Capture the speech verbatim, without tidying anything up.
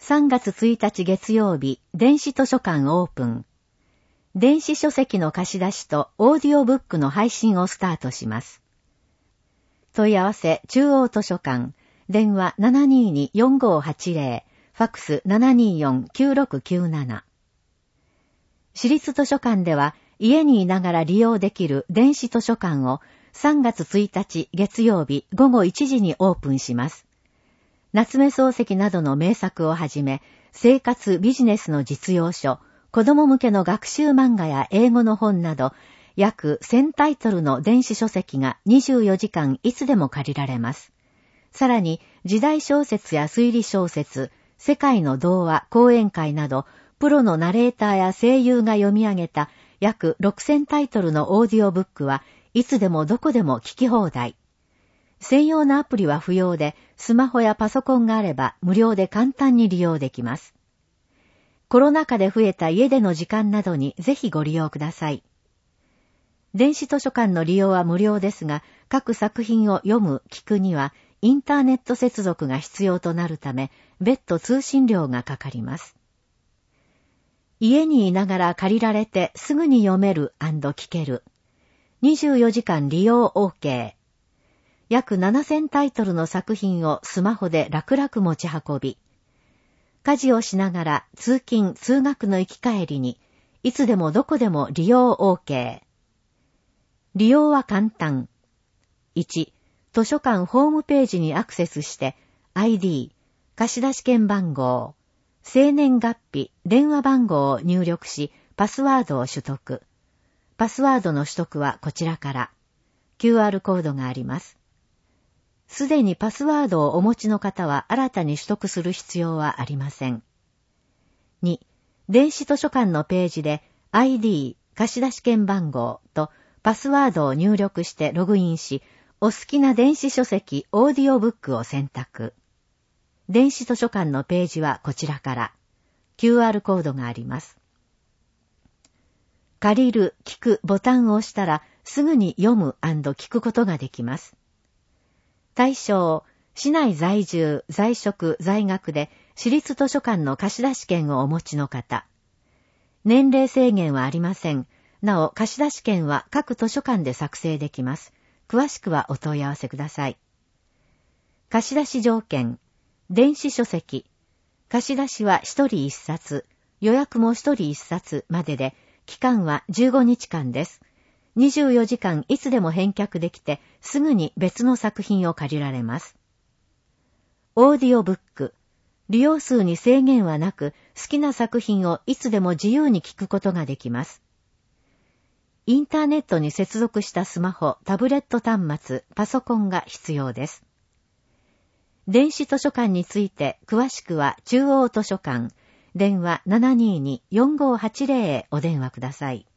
さんがつついたち月曜日、電子図書館オープン。電子書籍の貸し出しとオーディオブックの配信をスタートします。問い合わせ中央図書館、電話 ななにーにーよんごーはちぜろ、ファックス ななにーよんきゅうろくきゅうなな。私立図書館では家にいながら利用できる電子図書館をさんがつついたち月曜日ごごいちじにオープンします。夏目漱石などの名作をはじめ、生活ビジネスの実用書、子供向けの学習漫画や英語の本など、約せんタイトルの電子書籍がにじゅうよじかんいつでも借りられます。さらに、時代小説や推理小説、世界の童話、講演会など、プロのナレーターや声優が読み上げた約ろくせんタイトルのオーディオブックはいつでもどこでも聞き放題。専用のアプリは不要で、スマホやパソコンがあれば無料で簡単に利用できます。コロナ禍で増えた家での時間などにぜひご利用ください。電子図書館の利用は無料ですが、各作品を読む、聞くにはインターネット接続が必要となるため、別途通信料がかかります。家にいながら借りられてすぐに読める&聞ける。にじゅうよじかん利用 OK。約ななせんタイトルの作品をスマホで楽々持ち運び、家事をしながら通勤・通学の行き帰りに、いつでもどこでも利用 OK。利用は簡単。いち、図書館ホームページにアクセスして、アイディー、貸出券番号、生年月日、電話番号を入力し、パスワードを取得。パスワードの取得はこちらから。キューアール コードがあります。すでにパスワードをお持ちの方は新たに取得する必要はありません。に、電子図書館のページで アイディー、貸出券番号とパスワードを入力してログインし、お好きな電子書籍、オーディオブックを選択。電子図書館のページはこちらから。キューアール コードがあります。借りる、聞くボタンを押したらすぐに読む&聞くことができます。対象、市内在住、在職、在学で私立図書館の貸出券をお持ちの方。年齢制限はありません。なお、貸出券は各図書館で作成できます。詳しくはお問い合わせください。貸出条件、電子書籍。貸出は一人一冊、予約も一人一冊までで、期間はじゅうごにちかんです。にじゅうよじかんいつでも返却できて、すぐに別の作品を借りられます。オーディオブック。利用数に制限はなく、好きな作品をいつでも自由に聞くことができます。インターネットに接続したスマホ、タブレット端末、パソコンが必要です。電子図書館について詳しくは中央図書館、電話 ななにーにーよんごーはちぜろ へお電話ください。